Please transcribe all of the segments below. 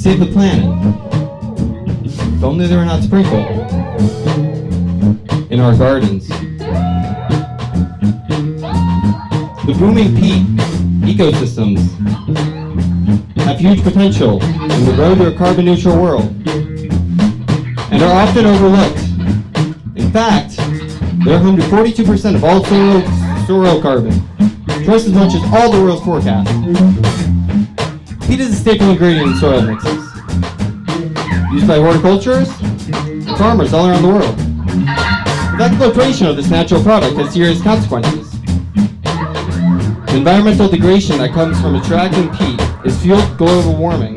save the planet. If only they were not sprinkled in our gardens. The booming peat ecosystems have huge potential in the road to a carbon-neutral world and are often overlooked. In fact, they're home to 42% of all soil carbon, twice as much as all the world's forecast. Peat is a staple ingredient in soil mixes, used by horticulturists and farmers all around the world. The exploitation of this natural product has serious consequences. The environmental degradation that comes from extracting peat is fueled global warming.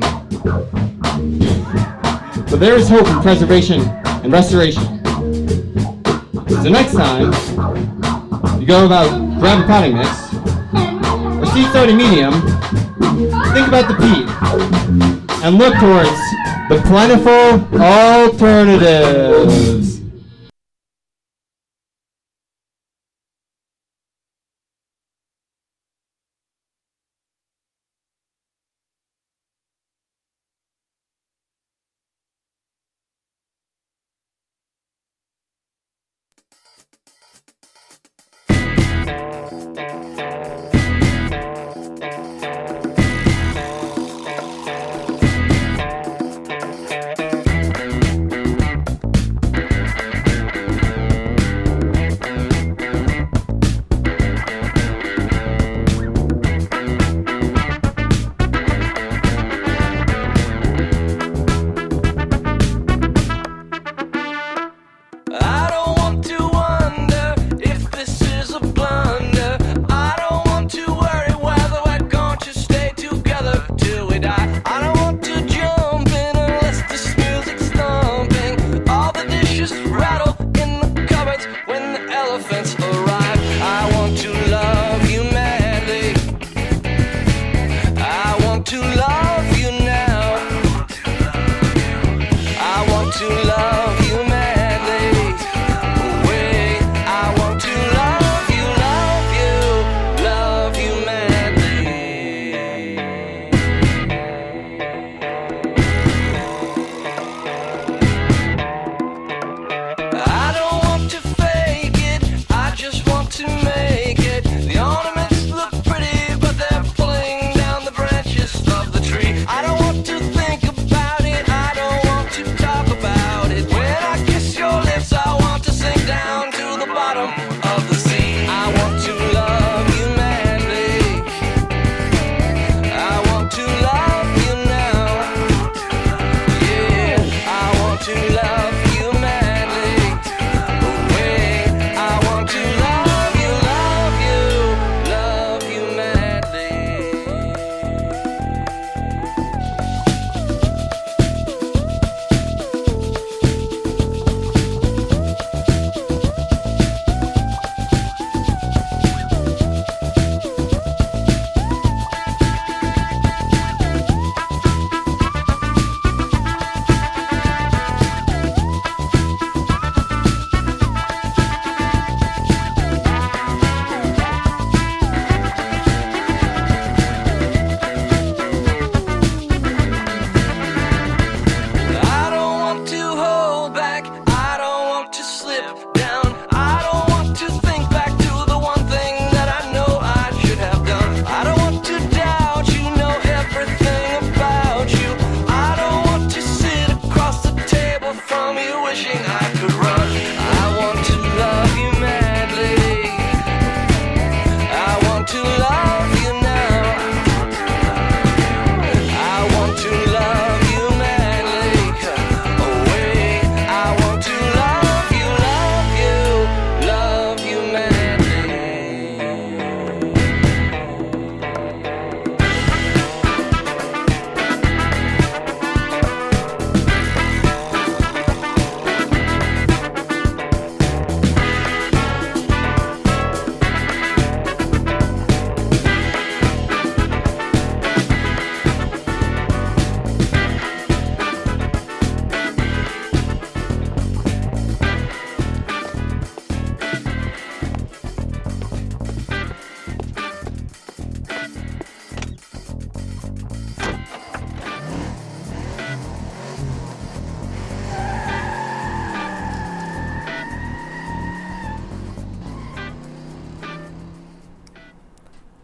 But there is hope in preservation and restoration. So next time you go about grab a potting mix or seed starting medium, think about the peat and look towards the plentiful alternatives.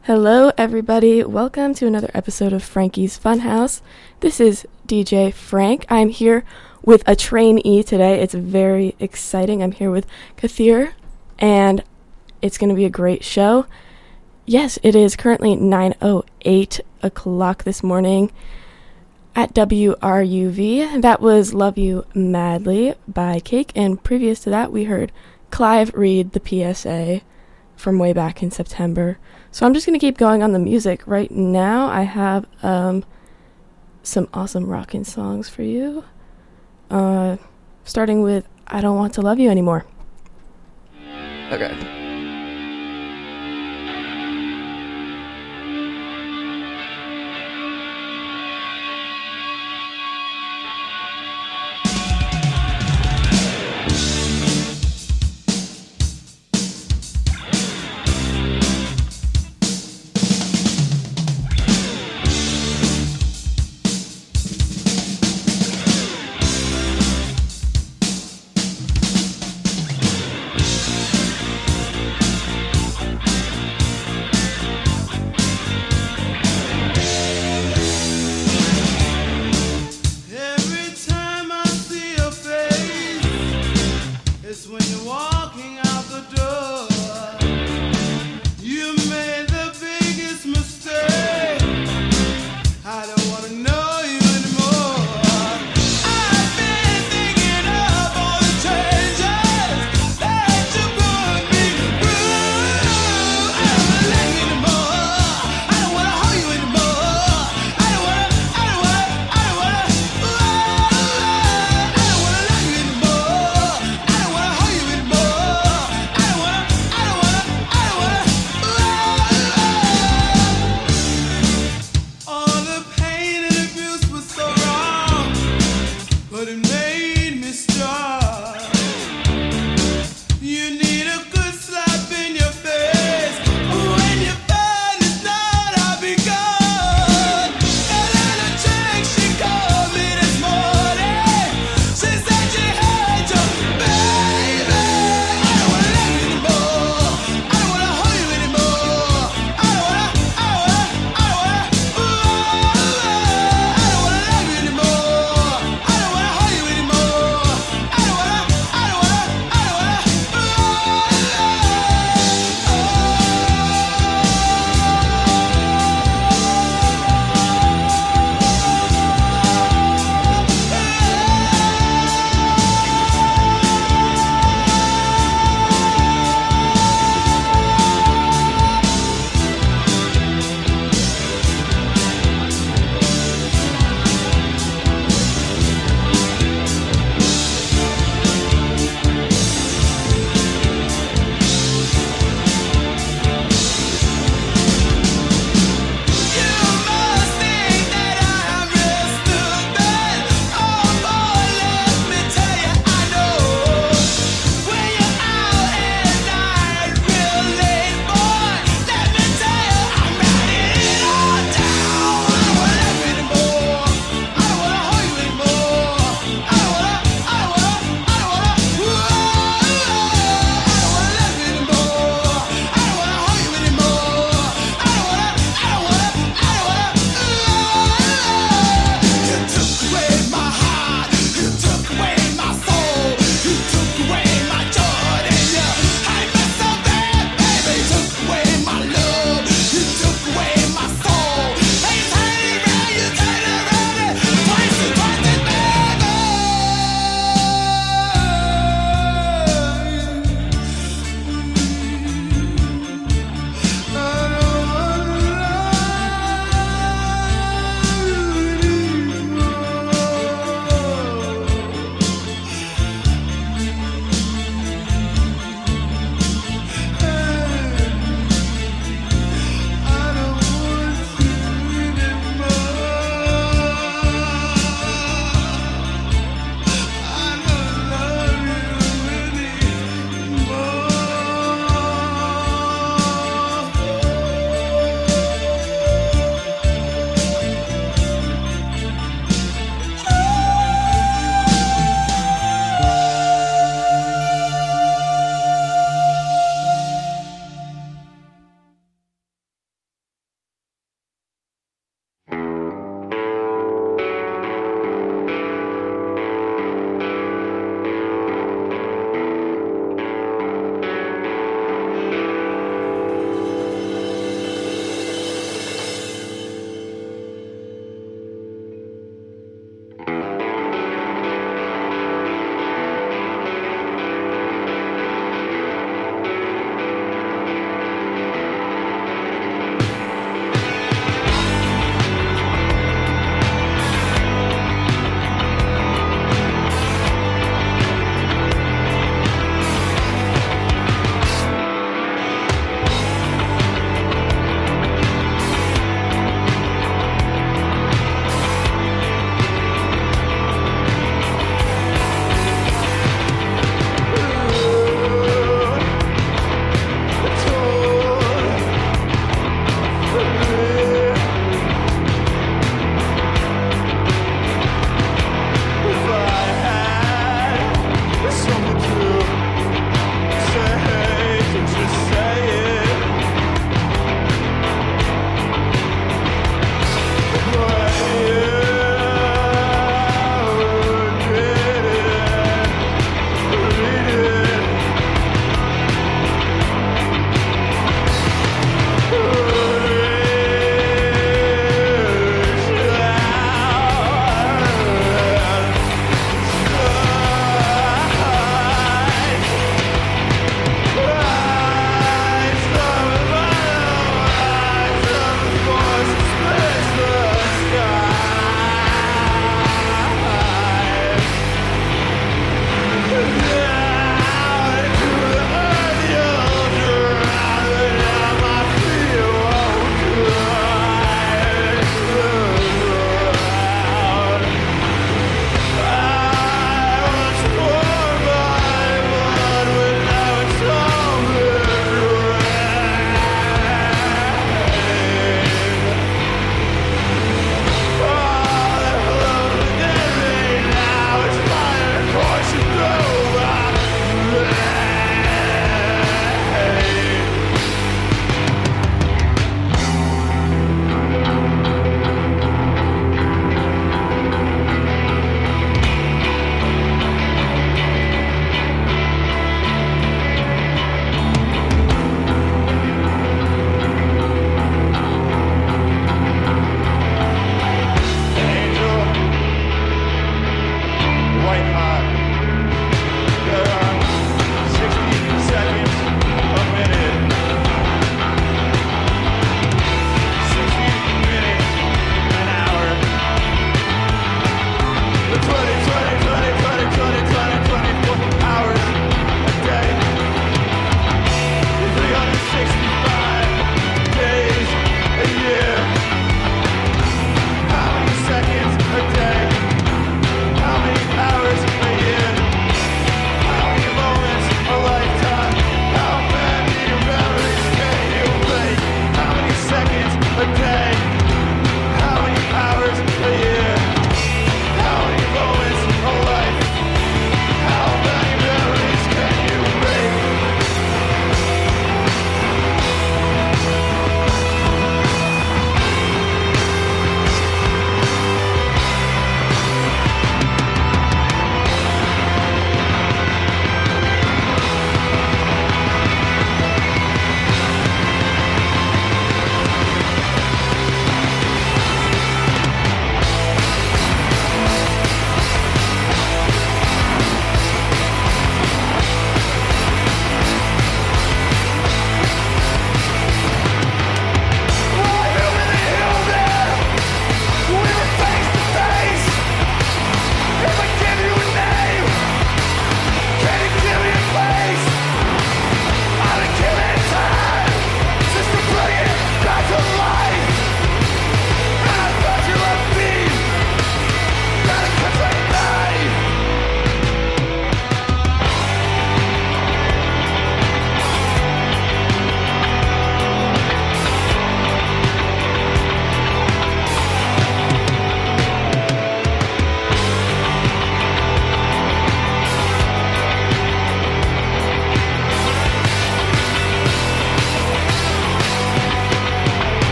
Hello, everybody. Welcome to another episode of Frankie's Funhouse. This is DJ Frank. I'm here with a trainee today. It's very exciting. I'm here with Kathir, and it's going to be a great show. Yes, it is currently 9:08 o'clock this morning at WRUV. That was Love You Madly by Cake, and previous to that, we heard Clive read the PSA from way back in September. So I'm just going to keep going on the music. Right now, I have some awesome rockin' songs for you. Starting with I Don't Want to Love You Anymore. Okay.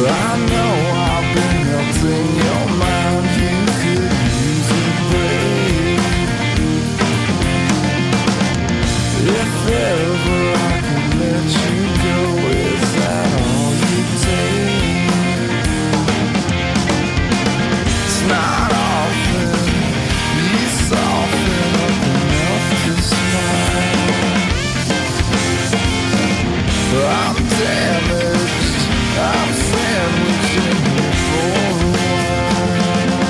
I know I've been helping your mind. You could use a break. If ever I could let you go, is that all you take? It's not often you soften up enough to smile. I'm damaged, I'm sandwiched in here for a while.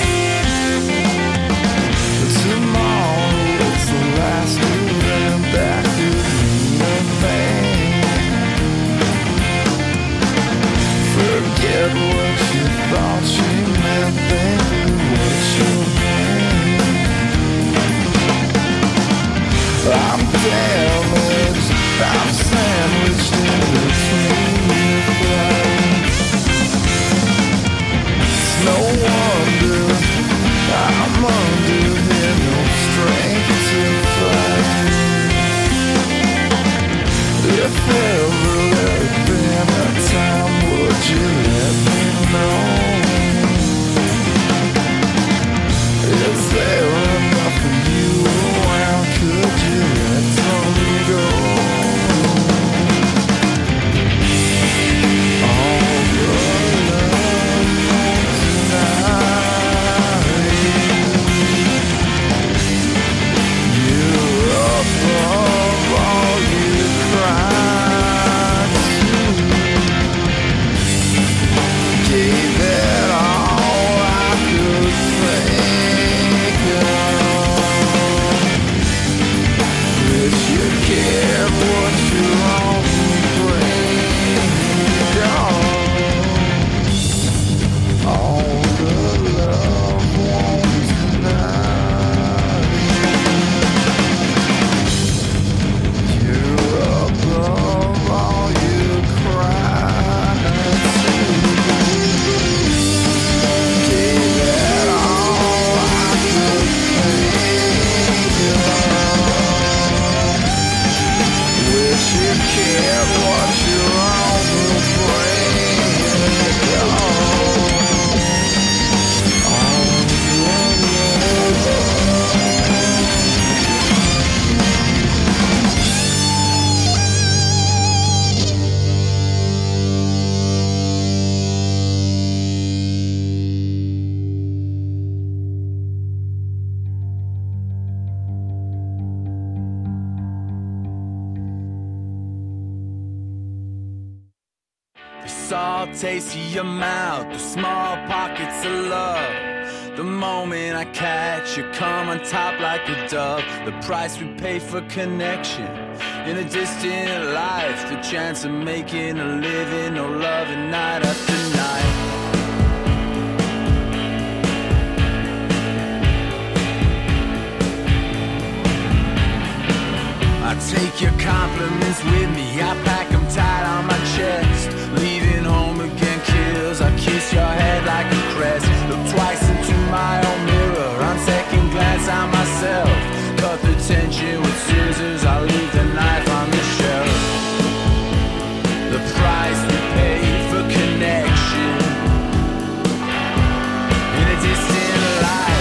But tomorrow it's the last event that could mean a thing. Forget what you thought she meant, baby, what you meant. I'm damaged, I'm sandwiched in between your flights. It's no wonder I'm under here, no strength to fight. If ever there'd been a time, would you let me know? Is there enough of you around? Could you let some go? All the love tonight. You're above all you cried to. Gave it all I could think of. Wish you cared what you're on all the love won't tonight. You're above all you cried to. Gave it all I could think of. Wish you cared what you're on the brain. The salt taste of your mouth, the small pockets of love. The moment I catch you, come on top like a dove. The price we pay for connection in a distant life. The chance of making a living, no loving night after night. I take your compliments with me, I pack them tight on my chest. Leaving home again kills, I kiss your head like a crest. Look twice into my own mirror, on second glance at myself. Cut the tension with scissors, I leave the knife on the shelf. The price we pay for connection in a distant life.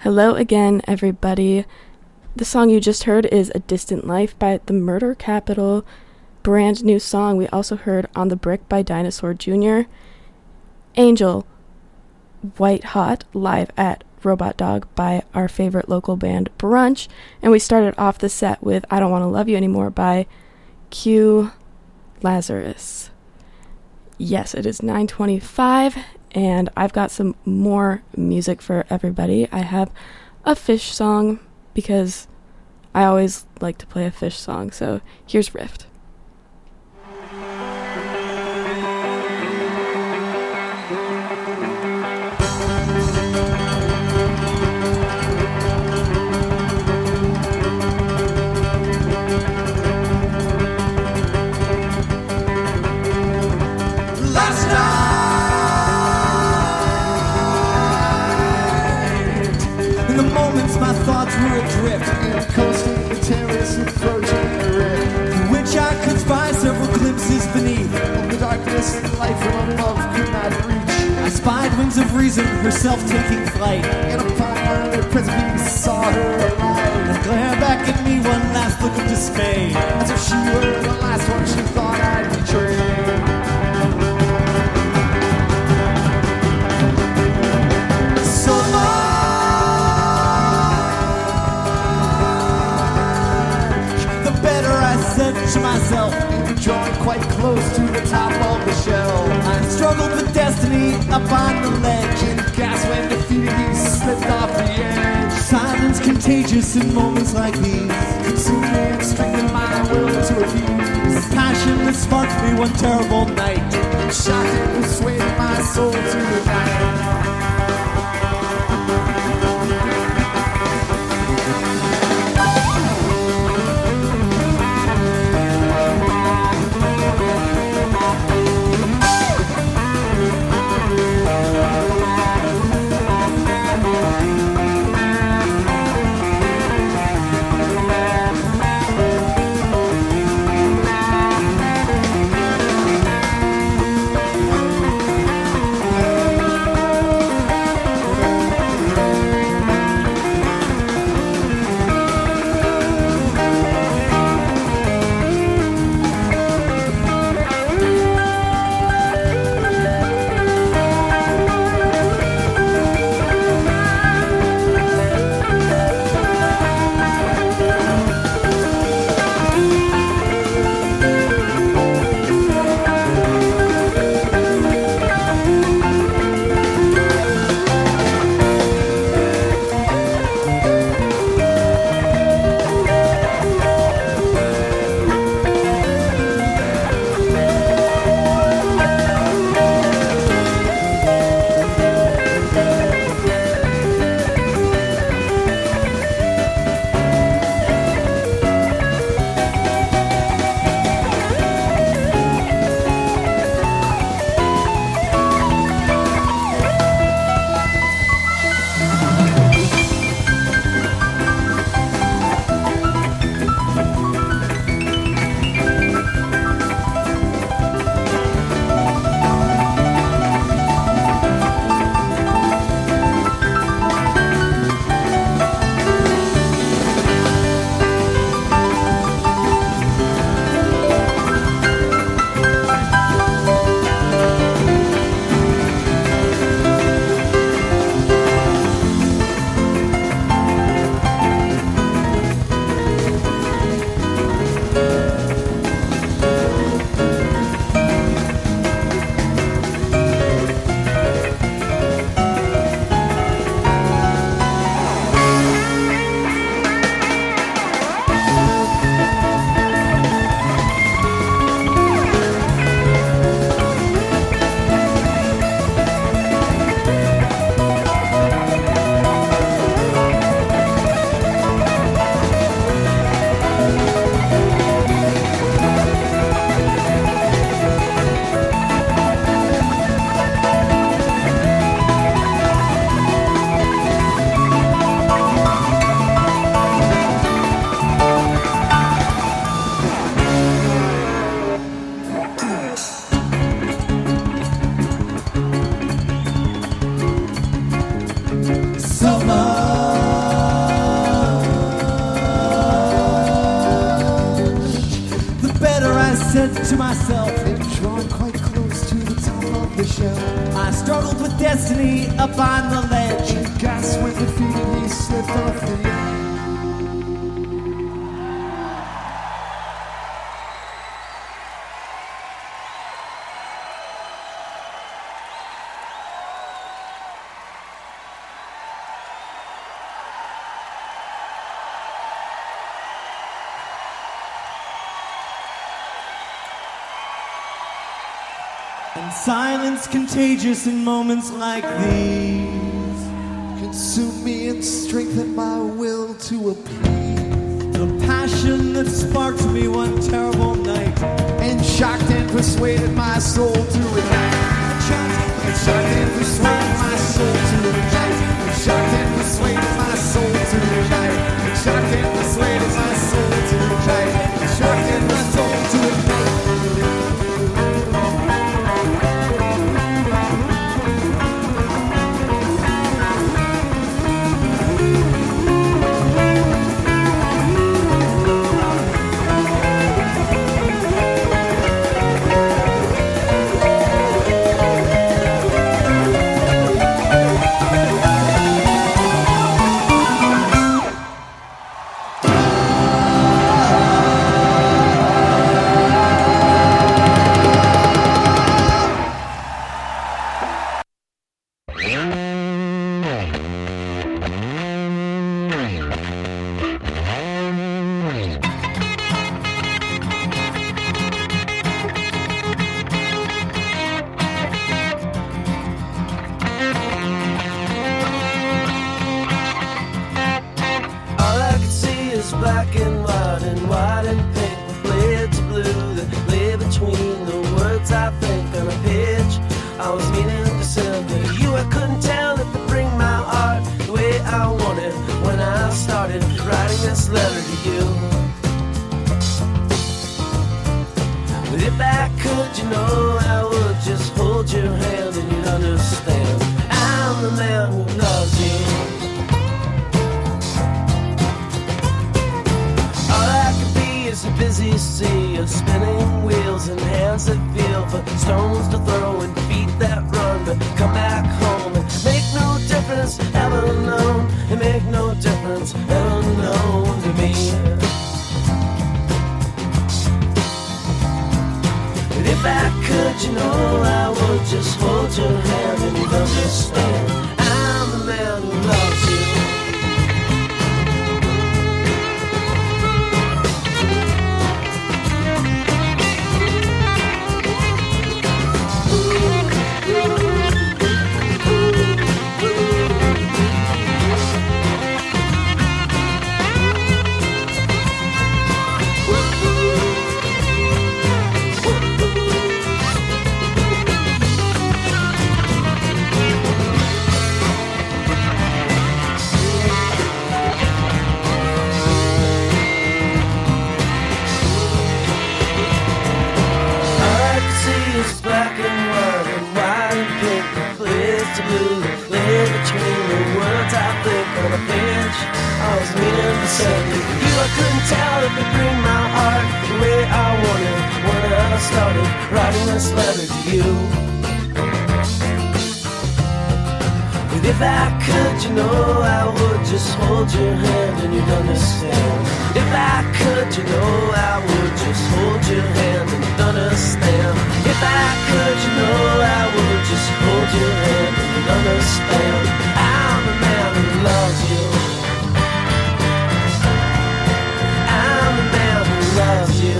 Hello again, everybody. The song you just heard is A Distant Life by The Murder Capital. Brand new song. We also heard On the Brick by Dinosaur Jr. Angel, White Hot, live at Robot Dog by our favorite local band Brunch. And we started off the set with I Don't Want to Love You Anymore by Q Lazarus. Yes, it is 9:25. And I've got some more music for everybody. I have a Fish song because I always like to play a Fish song. So here's Rift. My thoughts were adrift, and coasting the terrace approaching the rift, through which I could spy several glimpses beneath of the darkness that life from above could not reach. I spied wings of reason, herself taking flight, and upon her precipice saw her alive, and glare back at me one last look of dismay, as if she were the last one she thought I'd betray. To myself, drawing quite close to the top of the shell. I struggled with destiny up on the ledge, and gasped when defeated he slipped off the edge. Silence contagious in moments like these, consumed me and strengthened my will to appease. Passion that sparked me one terrible night, and shocked and persuaded my soul to the night. to myself and drawn quite close to the top of the shelf. I struggled with destiny up on the ledge. And gas when defeated, he slipped off the edge. And silence contagious in moments like these. Consume me and strengthen my will to appease. The passion that sparked me one terrible night And shocked and persuaded my soul to ignite. And shocked and persuaded my soul to ignite. And shocked and persuaded my soul to ignite. And shocked and persuaded my soul to ignite. And shocked and my soul to ignite. Black and white and pink with blades of blue that lay between the words I think on a page. I was meaning to send to you. I couldn't tell if to bring my art the way I wanted when I started writing this letter to you. But if I could, you know, I would just hold your hand and you'd understand. I'm the man who loves you. A busy sea of spinning wheels and hands that feel for stones to throw and feet that run but come back home and make no difference ever known and make no difference ever known to me. But if I could, you know, I would just hold your hand and you'd understand. I'm the man who loves you. I was meaning to send to you. I couldn't tell if it bring my heart the way I wanted when I started writing this letter to you. But if I could, you know, I would just hold your hand and you'd understand. If I could, you know, I would just hold your hand and you'd understand. If I could, you know, I would just hold your hand and you'd understand. I'm the man who loves you. Loves you.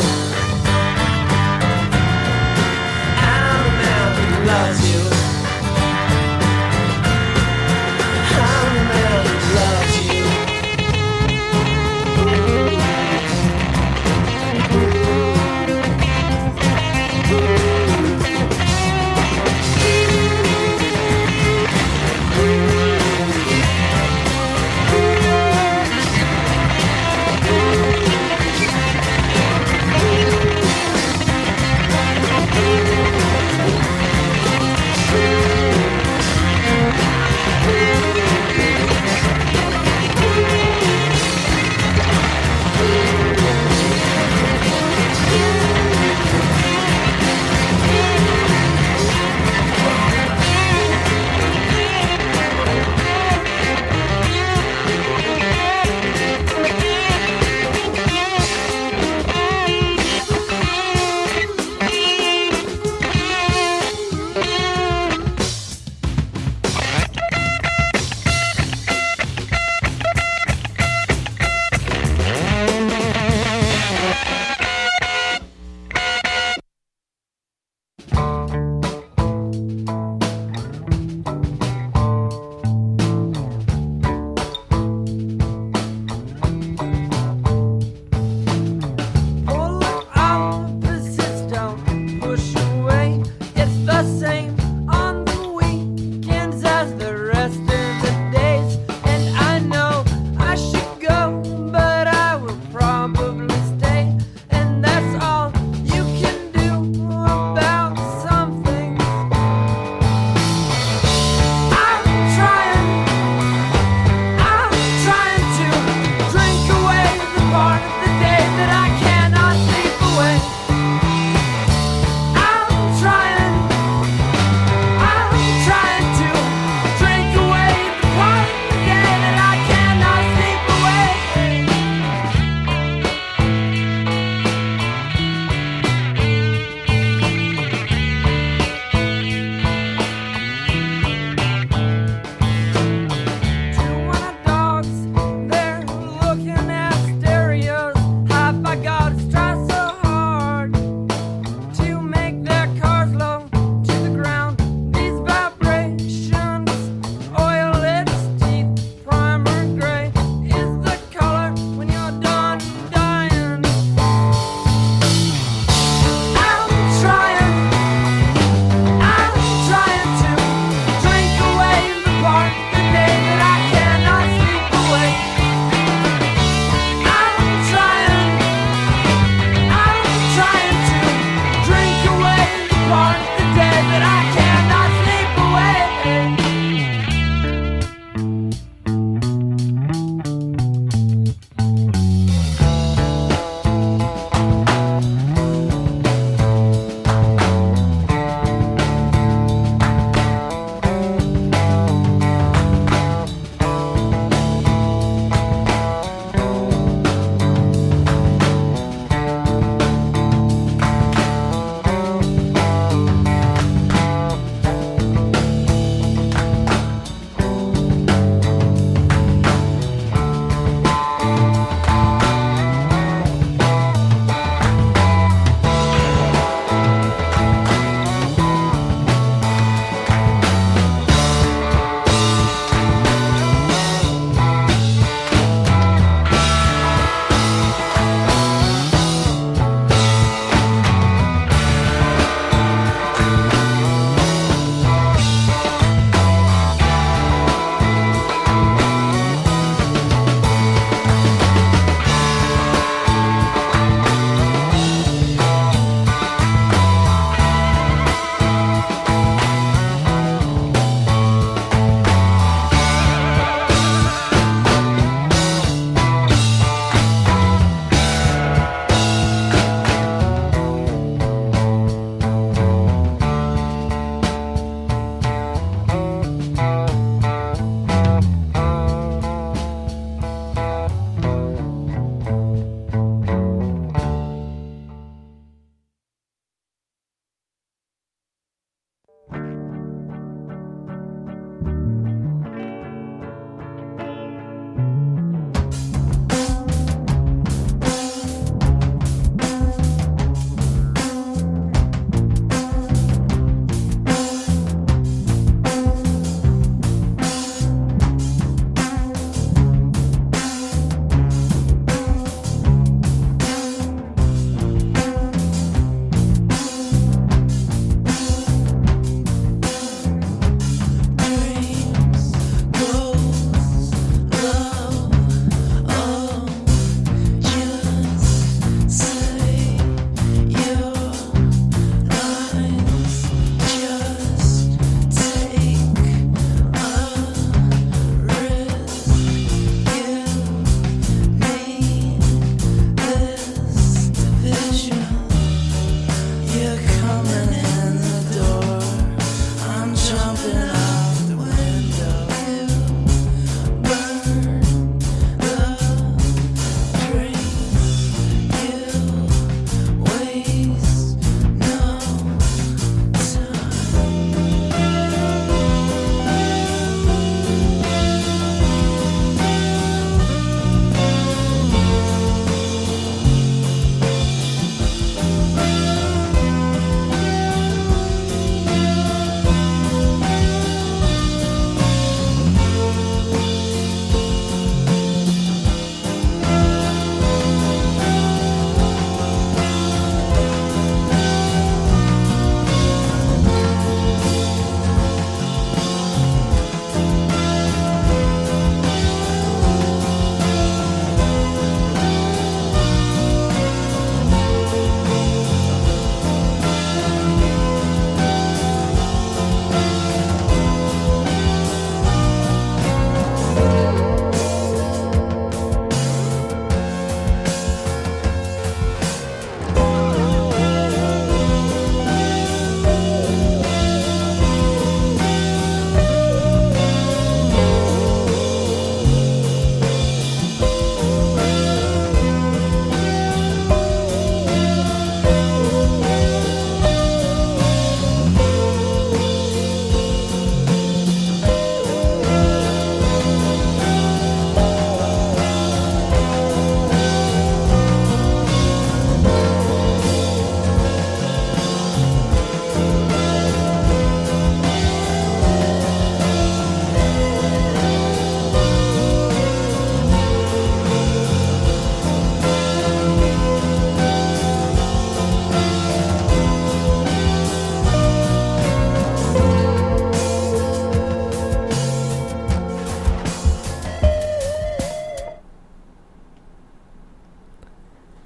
I'm the man who loves you. I'm the man who loves you.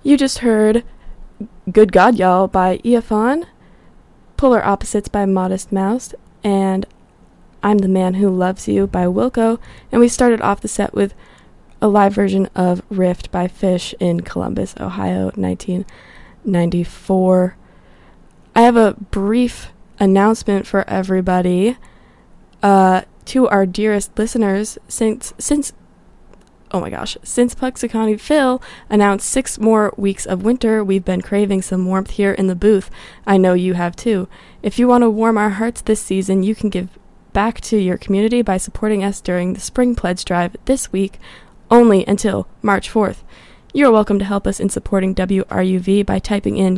You just heard Good God Y'all by Eophon, Polar Opposites by Modest Mouse, and I'm the Man Who Loves You by Wilco, and we started off the set with a live version of Rift by Fish in Columbus, Ohio, 1994. I have a brief announcement for everybody. To our dearest listeners, since Puxicani Phil announced 6 more weeks of winter, we've been craving some warmth here in the booth. I know you have too. If you want to warm our hearts this season, you can give back to your community by supporting us during the Spring Pledge Drive this week, only until March 4th. You're welcome to help us in supporting WRUV by typing in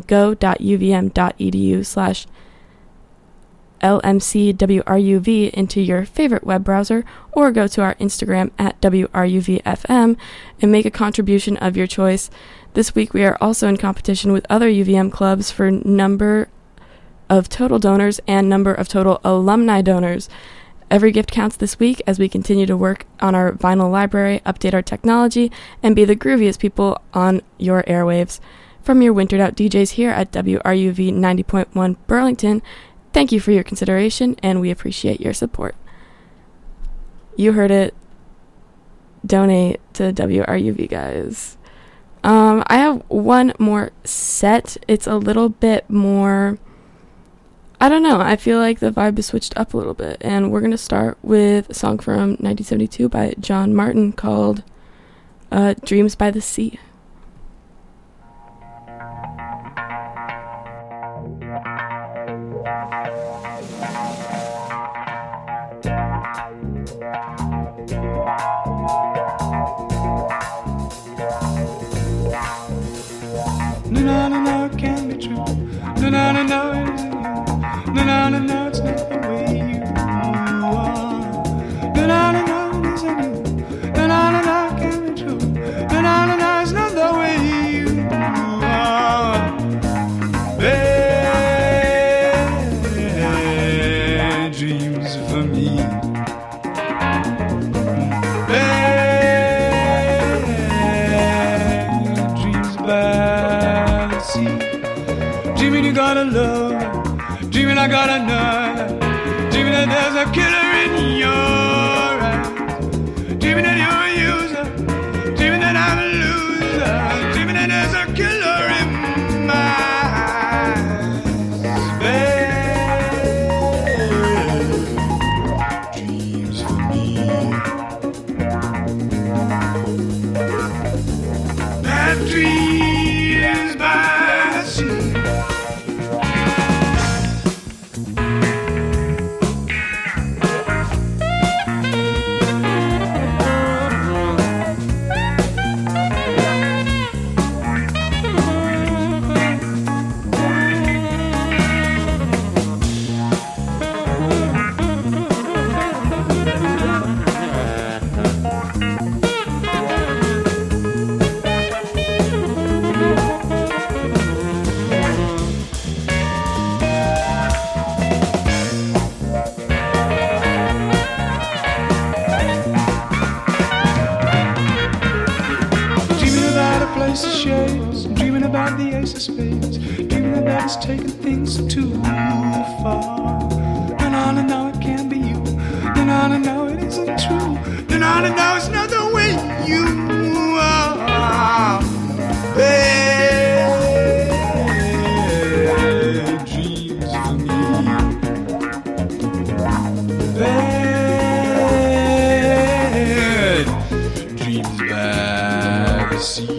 go.uvm.edu/LMCWRUV into your favorite web browser, or go to our Instagram at WRUVFM and make a contribution of your choice. This week we are also in competition with other UVM clubs for number of total donors and number of total alumni donors. Every gift counts this week as we continue to work on our vinyl library, update our technology, and be the grooviest people on your airwaves. From your wintered out DJs here at WRUV 90.1 Burlington, thank you for your consideration, and we appreciate your support. You heard it. Donate to WRUV, guys. I have one more set. It's a little bit more... I don't know. I feel like the vibe is switched up a little bit, and we're going to start with a song from 1972 by John Martin called Dreams by the Sea. No, no, no, it can't be true. No, no, no, no, it isn't you. No, no, no, no, it's not the way you are. No, no, no, no, it isn't you. No, no, no, no, it can't be true. No, no, no, no, it's not the way you are. Bad dreams for me. Bad dreams by the sea. Dreaming you got a love, dreaming I got a nut, dreaming that there's a killer in your eyes, dreaming that you're a user, dreaming that I'm a loser, dreaming that there's a killer in my eyes. Bad dreams for me. Bad dreams by the sea. Dreaming about the ace of spades, dreaming about us taking things too far. No, no, no, it can't be you. No, no, no, it isn't true. No, no, no, it's not the way you are. Bad dreams for me. Bad dreams by the sea.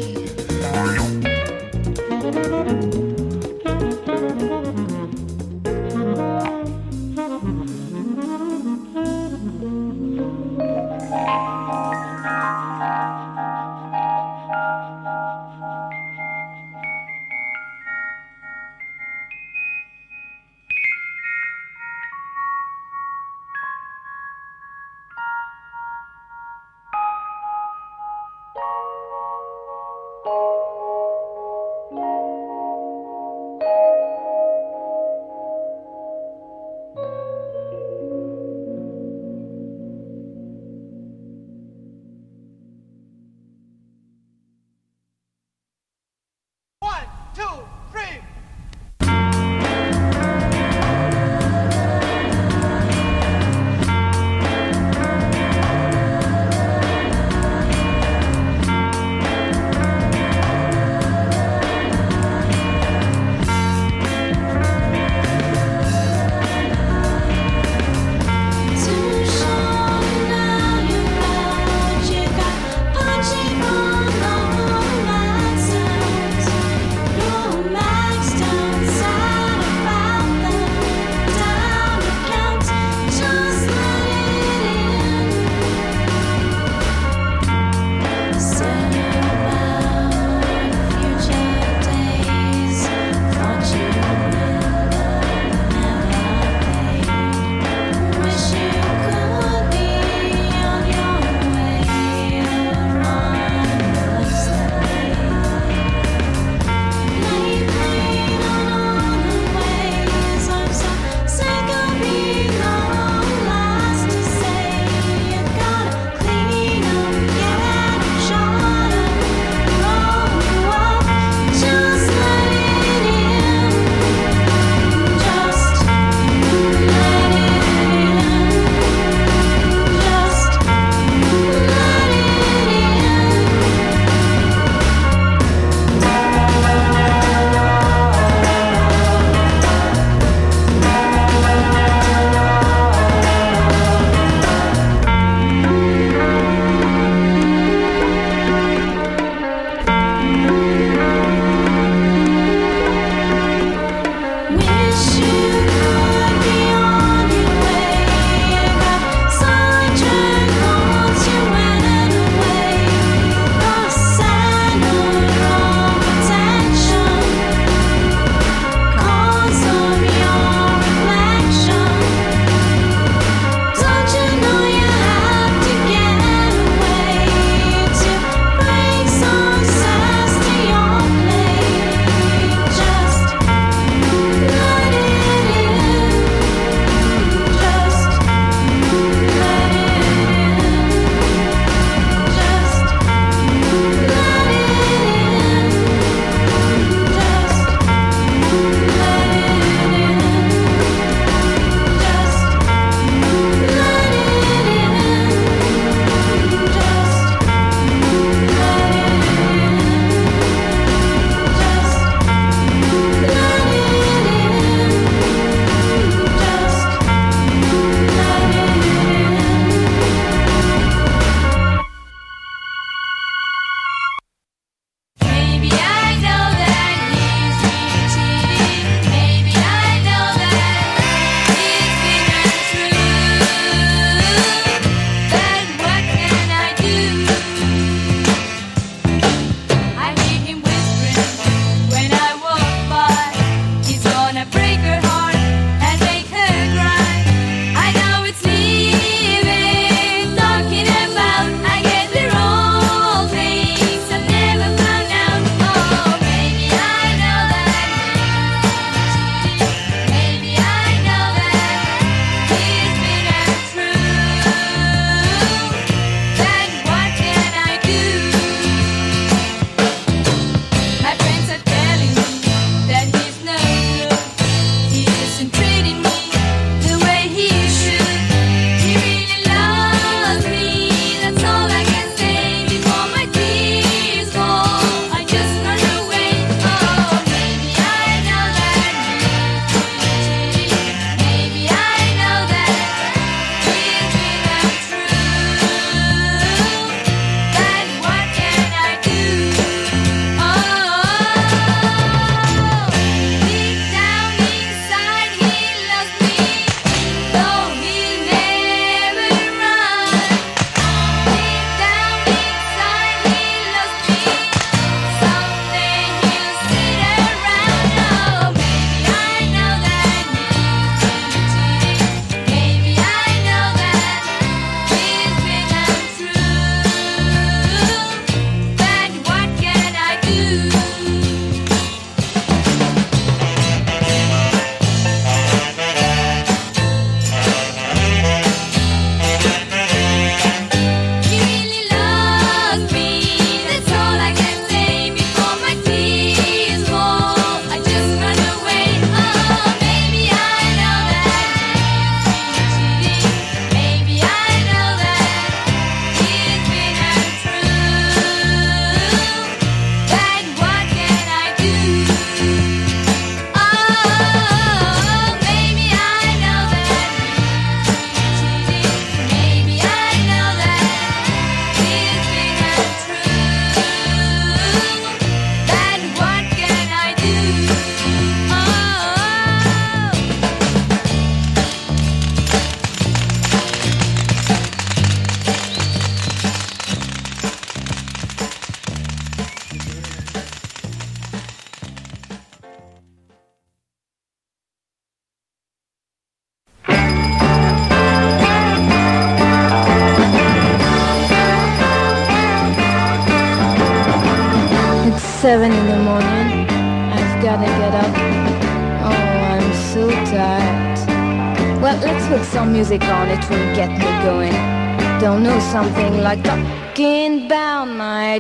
7 in the morning. I've gotta get up. Oh, I'm so tired. Well, let's put some music on, it will get me going. Don't know something like talking about my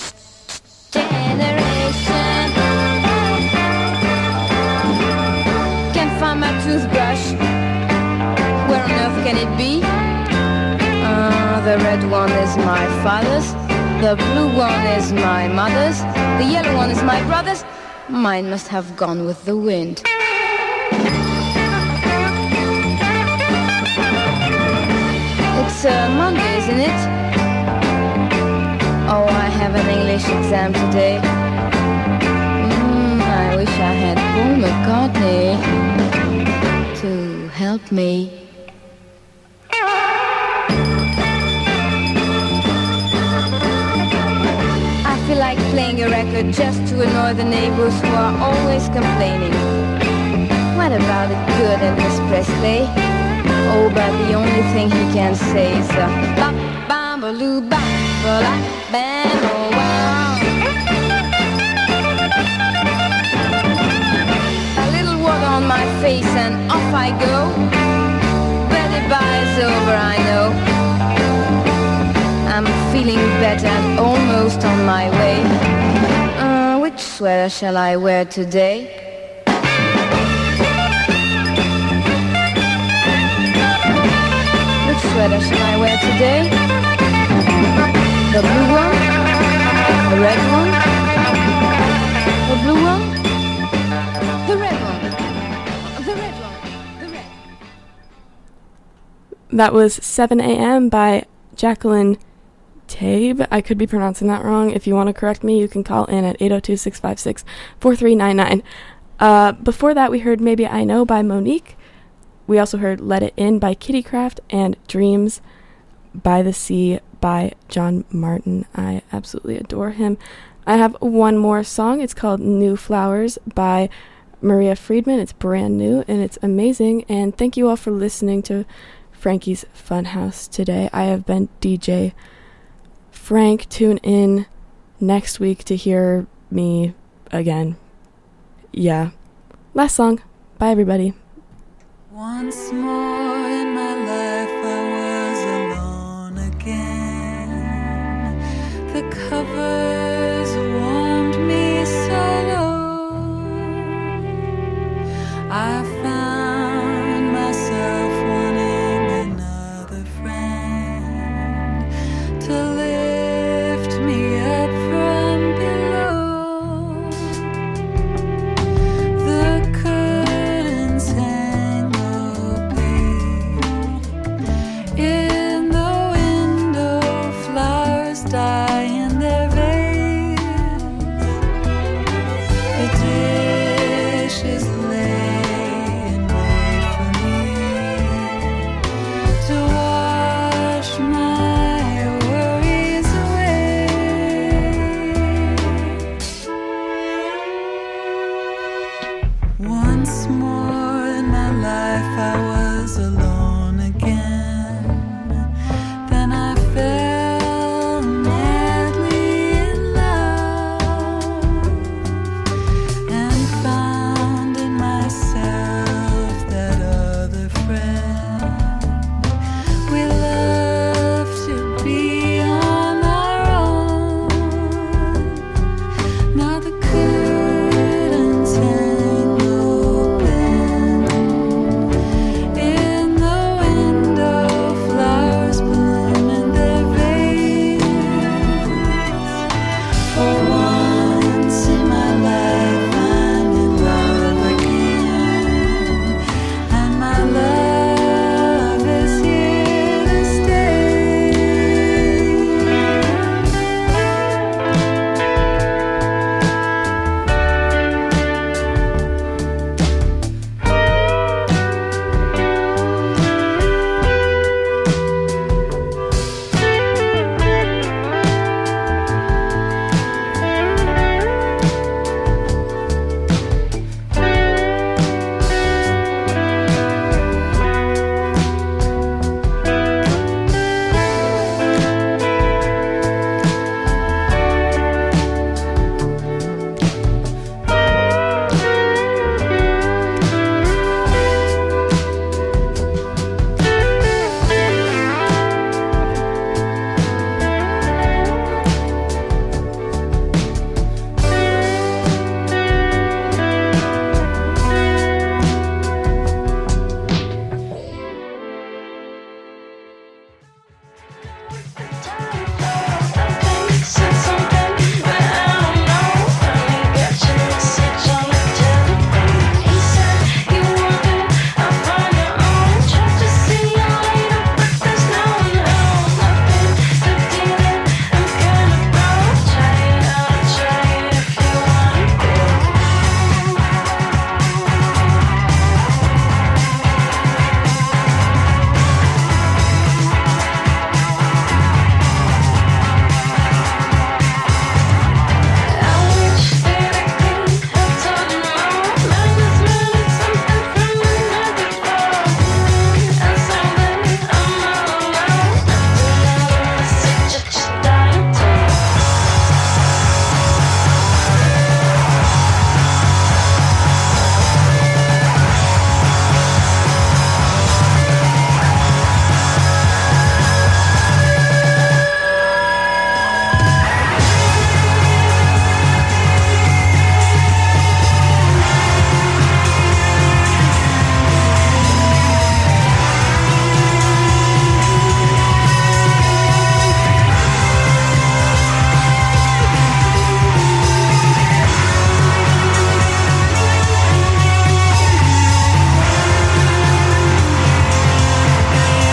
generation. Can't find my toothbrush. Where on earth can it be? The red one is my father's. The blue one is my mother's. The yellow one is my brother's. Mine must have gone with the wind. It's Monday, isn't it? Oh, I have an English exam today. I wish I had Paul McCartney to help me. I feel like playing a record just to annoy the neighbors who are always complaining. What about it good Elvis Presley? Oh, but the only thing he can say is bop, bam-ba-loo, bop-ba-la, bam, oh, wow. A little water on my face and off I go. Betty Bye's over, I know. I'm feeling better and almost on my way. Which sweater shall I wear today? Which sweater shall I wear today? The blue one? The red one? The blue one? The red one? The red one? The red. That was 7 a.m. by Jacqueline Tabe. I could be pronouncing that wrong. If you want to correct me, you can call in at 802-656-4399. Before that, we heard Maybe I Know by Monique. We also heard Let It In by Kitty Craft and Dreams by the Sea by John Martin. I absolutely adore him. I have one more song. It's called New Flowers by Maria Friedman. It's brand new and it's amazing. And thank you all for listening to Frankie's Funhouse today. I have been DJ Frank. Tune in next week to hear me again. Yeah. Last song. Bye, everybody. Once more